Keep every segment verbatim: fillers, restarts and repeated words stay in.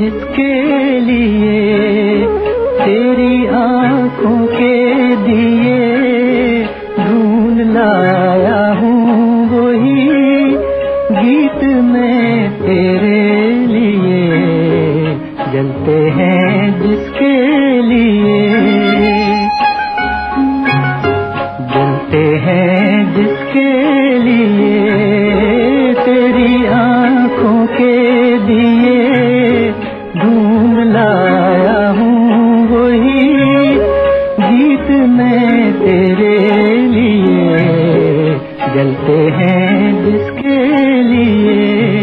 जिसके लिए तेरी आंखों के दिए ढूंढ लाया हूँ वही गीत मैं तेरे लिए जलते हैं जिसके लिए जलते हैं जिसके लिए तेरी आंखों के दिए ढूंढ लाया हूँ वही गीत मैं तेरे लिए जलते हैं जिसके लिए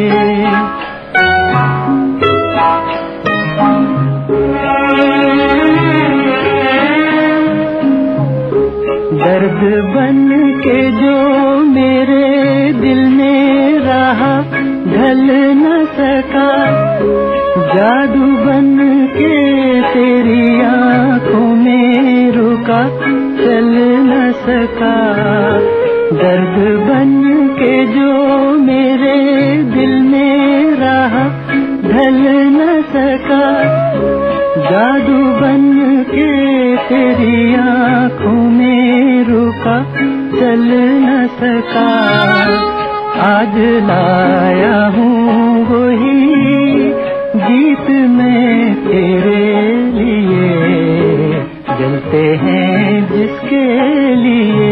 दर्द बन के जो मेरे दिल में रहा ढल न सका जादू बन के तेरी आंखों में रुका चल न सका दर्द बन के जो मेरे दिल में रहा ढल न सका जादू बन के तेरी आंखों में रुका चल न सका आज लाया हूँ वही गीत मैं तेरे लिए जलते हैं जिसके लिए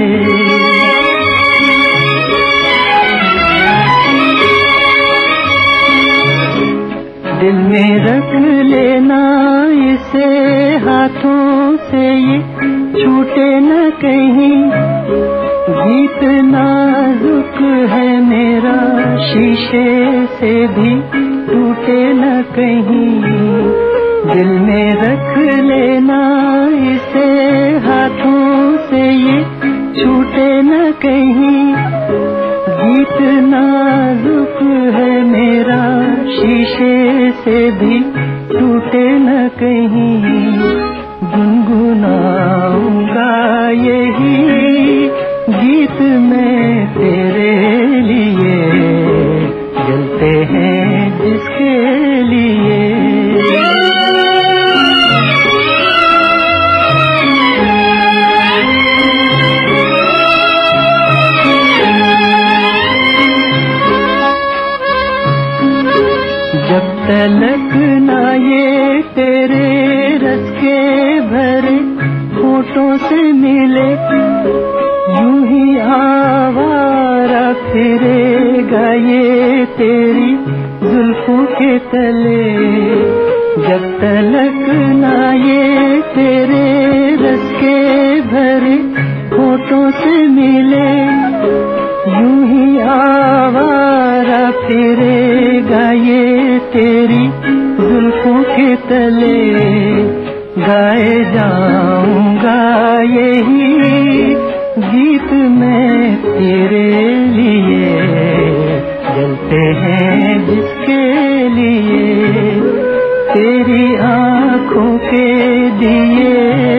दिल में रख लेना इसे हाथों से ये छूटे न कहीं गीत नाजुक है मेरा शीशे से भी टूटे न कहीं दिल में रख लेना इसे हाथों से ये छूटे न कहीं गीत नाजुक है मेरा शीशे से भी टूटे न कहीं गुनगुनाऊंगा यही गीत मैं तेरे लिए जलते हैं जिसके लिए जब तलक ना ये तेरे रस के भरे होठों से मिले यूं ही आवारा फिरेगा ये तेरी जुल्फों के तले जब तलक ना ये तेरे रस के भरे होठों से मिले यूं ही आवारा फिरेगा ये तेरी जुल्फों के तले गाए जाऊंगा यही गीत मैं तेरे लिए जलते हैं जिसके लिए तेरी आंखों के दिए